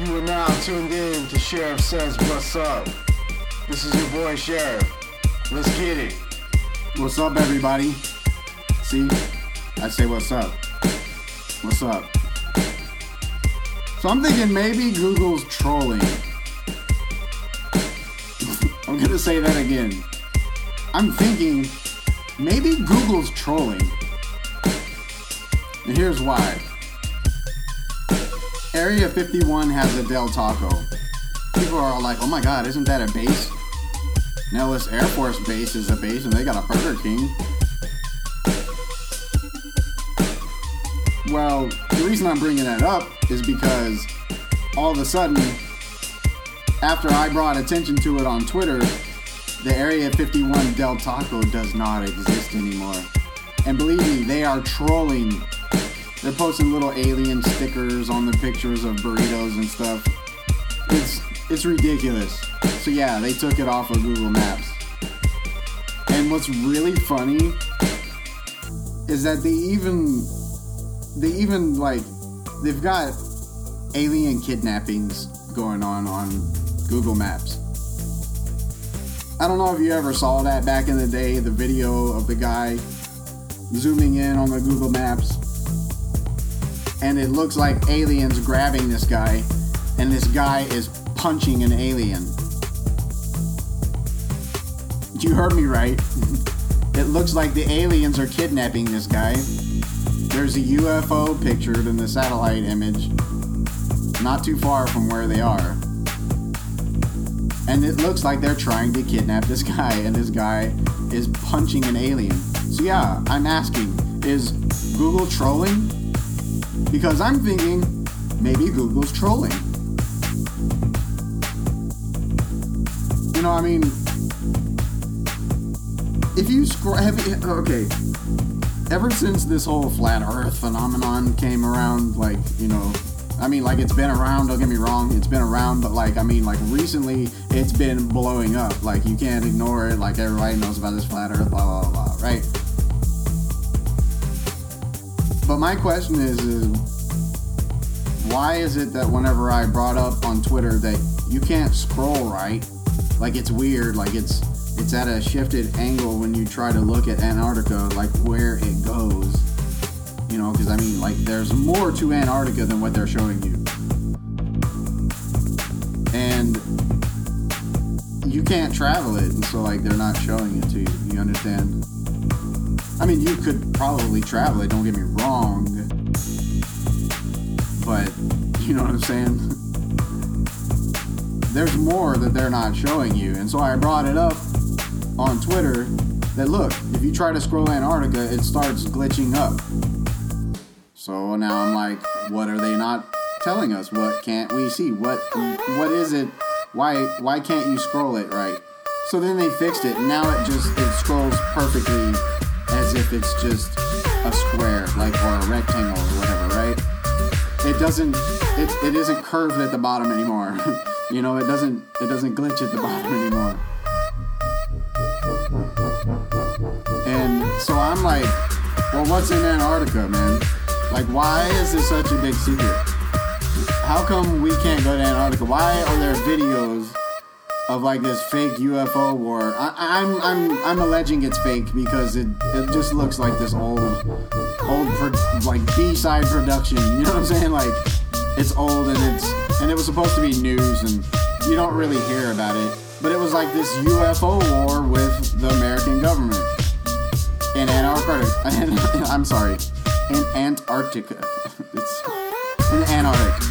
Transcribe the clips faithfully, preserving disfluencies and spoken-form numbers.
You are now tuned in to Sheriff Says What's Up. This is your boy Sheriff. Let's get it. What's up, everybody? See? I say what's up. What's up? So I'm thinking maybe Google's trolling. I'm gonna say that again. I'm thinking maybe Google's trolling. And here's why. Area fifty-one has a Del Taco. People are all like, oh my god, isn't that a base? Nellis Air Force Base is a base and they got a Burger King. Well, the reason I'm bringing that up is because all of a sudden, after I brought attention to it on Twitter, the Area fifty-one Del Taco does not exist anymore. And believe me, they are trolling. They're posting little alien stickers on the pictures of burritos and stuff. It's it's ridiculous. So yeah, they took it off of Google Maps. And what's really funny is that they even they even like they've got alien kidnappings going on on Google Maps. I don't know if you ever saw that back in the day, the video of the guy zooming in on the Google Maps. And it looks like aliens grabbing this guy, and this guy is punching an alien. You heard me right. It looks like the aliens are kidnapping this guy. There's a U F O pictured in the satellite image, not too far from where they are. And it looks like they're trying to kidnap this guy, and this guy is punching an alien. So yeah, I'm asking, is Google trolling? Because I'm thinking, maybe Google's trolling. You know, I mean, if you scroll, have you, okay, ever since this whole flat earth phenomenon came around, like, you know, I mean, like, it's been around, don't get me wrong, it's been around, but, like, I mean, like, recently, it's been blowing up. Like, you can't ignore it, like, everybody knows about this flat earth, blah, blah, blah, right? But my question is, is, why is it that whenever I brought up on Twitter that you can't scroll right, like it's weird, like it's it's at a shifted angle when you try to look at Antarctica, like where it goes, you know, because I mean, like there's more to Antarctica than what they're showing you, and you can't travel it, and so like they're not showing it to you. You understand? I mean, you could probably travel it, don't get me wrong, but, you know what I'm saying? There's more that they're not showing you, and so I brought it up on Twitter that, look, if you try to scroll Antarctica, it starts glitching up. So now I'm like, what are they not telling us? What can't we see? What What is it? Why Why can't you scroll it right? So then they fixed it, and now it just, it scrolls perfectly as if it's just a square, like, or a rectangle or whatever, right? It doesn't, it, it isn't curved at the bottom anymore. You know, it doesn't, it doesn't glitch at the bottom anymore. And so I'm like, well, what's in Antarctica, man? Like, why is this such a big secret? How come we can't go to Antarctica? Why are there videos of like this fake U F O war? I, I'm I'm I'm alleging it's fake because it it just looks like this old old pro, like B-side production. You know what I'm saying? Like it's old and it's and it was supposed to be news and you don't really hear about it. But it was like this U F O war with the American government in Antarctica. I'm sorry, in Antarctica. It's in Antarctica.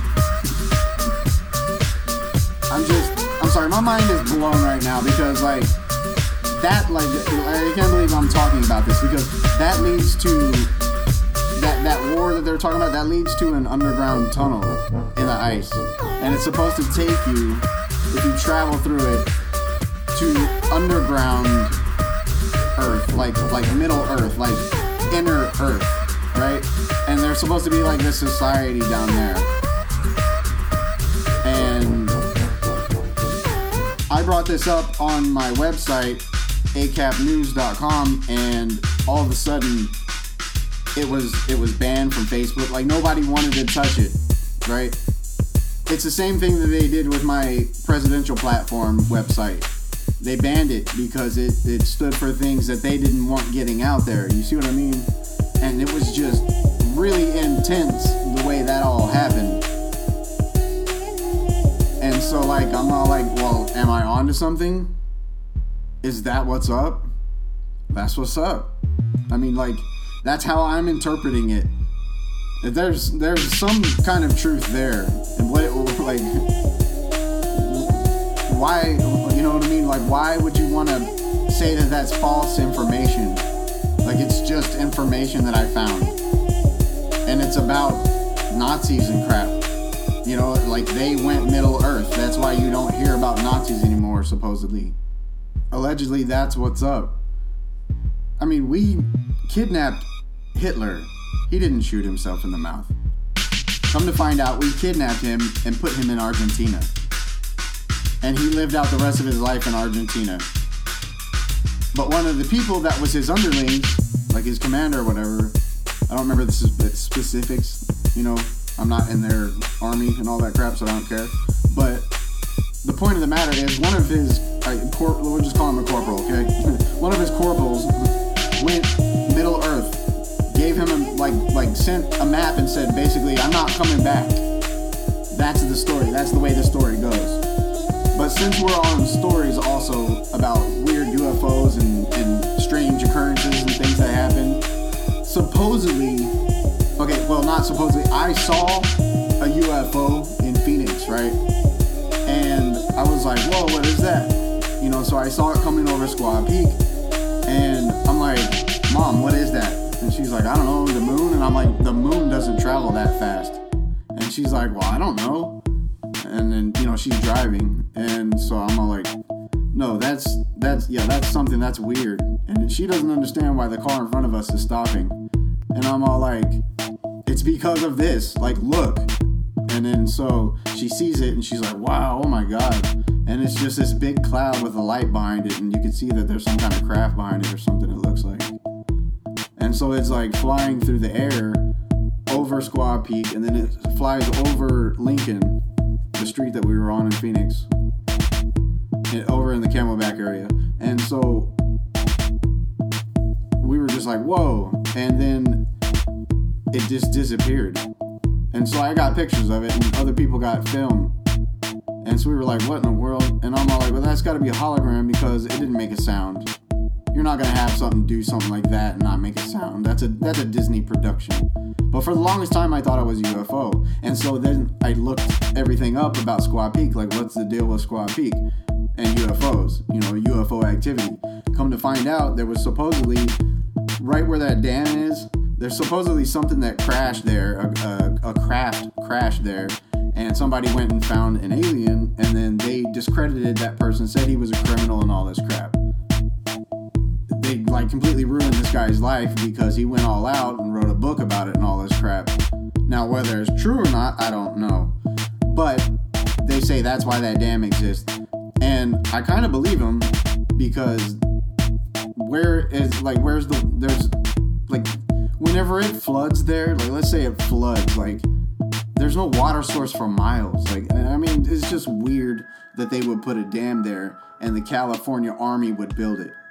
I'm just. I'm sorry, my mind is blown right now because, like, that, like, I can't believe I'm talking about this because that leads to, that, that war that they're talking about, that leads to an underground tunnel in the ice. And it's supposed to take you, if you travel through it, to underground Earth, like, like middle Earth, like inner Earth, right? And there's supposed to be, like, this society down there. And I brought this up on my website, a cap news dot com, and all of a sudden, it was it was banned from Facebook. Like, nobody wanted to touch it, right? It's the same thing that they did with my presidential platform website. They banned it because it, it stood for things that they didn't want getting out there. You see what I mean? And it was just really intense the way that all happened. And so, like, I'm all like, well, am I onto something? Is that what's up? That's what's up. I mean, like, that's how I'm interpreting it. There's there's some kind of truth there. And what, like, why, you know what I mean? Like, why would you want to say that that's false information? Like, it's just information that I found. And it's about Nazis and crap. You know, like, they went Middle Earth. That's why you don't hear about Nazis anymore, supposedly. Allegedly, that's what's up. I mean, we kidnapped Hitler. He didn't shoot himself in the mouth. Come to find out, we kidnapped him and put him in Argentina. And he lived out the rest of his life in Argentina. But one of the people that was his underlings, like his commander or whatever, I don't remember the specifics, you know, I'm not in their army and all that crap, so I don't care. But the point of the matter is, one of his, uh, cor- we'll just call him a corporal, okay? One of his corporals went Middle Earth, gave him, a, like, like sent a map and said, basically, I'm not coming back. That's the story. That's the way the story goes. But since we're on stories also about weird U F Os and, and strange occurrences and things that happen, supposedly, okay, well, not supposedly, I saw a U F O in Phoenix, right? And I was like, whoa, what is that? You know, so I saw it coming over Squaw Peak, and I'm like, Mom, what is that? And she's like, I don't know, the moon? And I'm like, the moon doesn't travel that fast. And she's like, well, I don't know. And then, you know, she's driving, and so I'm all like, no, that's, that's, yeah, that's something that's weird. And she doesn't understand why the car in front of us is stopping. And I'm all like, it's because of this, like, look. And then so she sees it, and she's like, wow, oh my God. And it's just this big cloud with a light behind it, and you can see that there's some kind of craft behind it or something, it looks like. And so it's like flying through the air over Squaw Peak, and then it flies over Lincoln, the street that we were on in Phoenix, over in the Camelback area. And so we were just like, whoa. And then it just disappeared. And so I got pictures of it, and other people got film. And so we were like, what in the world? And I'm all like, well, that's got to be a hologram because it didn't make a sound. You're not going to have something do something like that and not make a sound. That's a that's a Disney production. But for the longest time, I thought it was a U F O. And so then I looked everything up about Squaw Peak. Like, what's the deal with Squaw Peak and U F Os? You know, U F O activity. Come to find out, there was supposedly, right where that dam is, there's supposedly something that crashed there, a, a, a craft crashed there. And somebody went and found an alien, and then they discredited that person, said he was a criminal and all this crap. They, like, completely ruined this guy's life because he went all out and wrote a book about it and all this crap. Now, whether it's true or not, I don't know. But they say that's why that dam exists. And I kind of believe them because where is, like, where's the, there's, like, whenever it floods there, like, let's say it floods, like, there's no water source for miles. Like, I mean, it's just weird that they would put a dam there and the California Army would build it.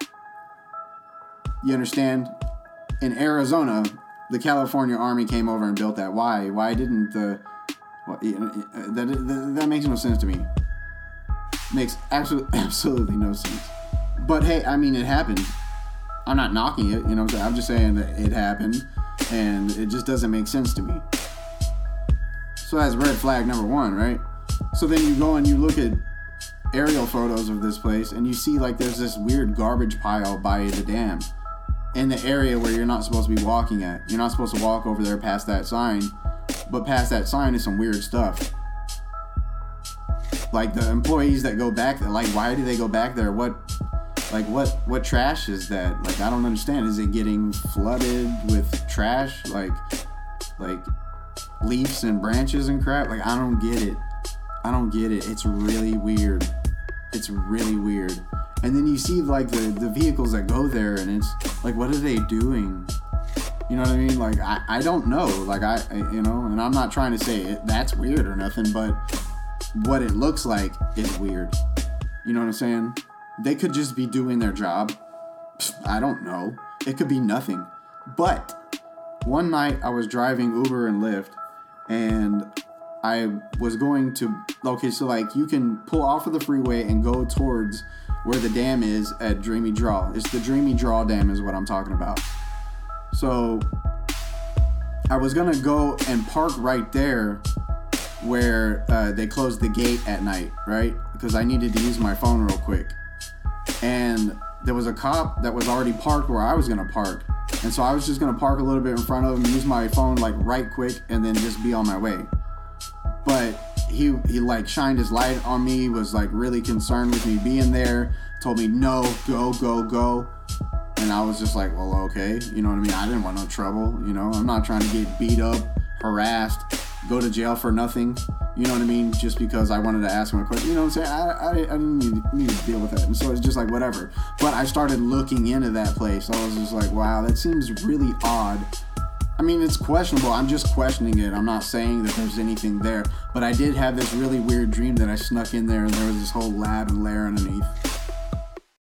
You understand? In Arizona, the California Army came over and built that. Why? Why didn't the... Well, that, that, that makes no sense to me. Makes absolutely, absolutely no sense. But hey, I mean, it happened. I'm not knocking it, you know what I'm saying? I'm just saying that it happened, and it just doesn't make sense to me. So that's red flag number one, right? So then you go and you look at aerial photos of this place, and you see, like, there's this weird garbage pile by the dam in the area where you're not supposed to be walking at. You're not supposed to walk over there past that sign, but past that sign is some weird stuff. Like, the employees that go back there, like, why do they go back there? What, like, what, what trash is that? Like, I don't understand. Is it getting flooded with trash? Like, like, leaves and branches and crap? Like, I don't get it. I don't get it. It's really weird. It's really weird. And then you see, like, the, the vehicles that go there, and it's like, what are they doing? You know what I mean? Like, I, I don't know. Like, I, I, you know, and I'm not trying to say it, that's weird or nothing, but what it looks like is weird. You know what I'm saying? They could just be doing their job. I don't know. It could be nothing. But one night I was driving Uber and Lyft, and I was going to, okay, so like you can pull off of the freeway and go towards where the dam is at Dreamy Draw. It's the Dreamy Draw Dam is what I'm talking about. So I was going to go and park right there where uh, they closed the gate at night, right? Because I needed to use my phone real quick. And there was a cop that was already parked where I was going to park. And so I was just going to park a little bit in front of him, use my phone like right quick, and then just be on my way. But he he like shined his light on me, was like really concerned with me being there, told me no, go, go, go. And I was just like, well, okay, you know what I mean? I didn't want no trouble, you know? I'm not trying to get beat up, harassed, go to jail for nothing, you know what I mean? Just because I wanted to ask him a question, you know what I'm saying? I, I, I didn't need, need to deal with that. And so it's just like, whatever. But I started looking into that place. I was just like, wow, that seems really odd. I mean, it's questionable. I'm just questioning it. I'm not saying that there's anything there. But I did have this really weird dream that I snuck in there and there was this whole lab and lair underneath.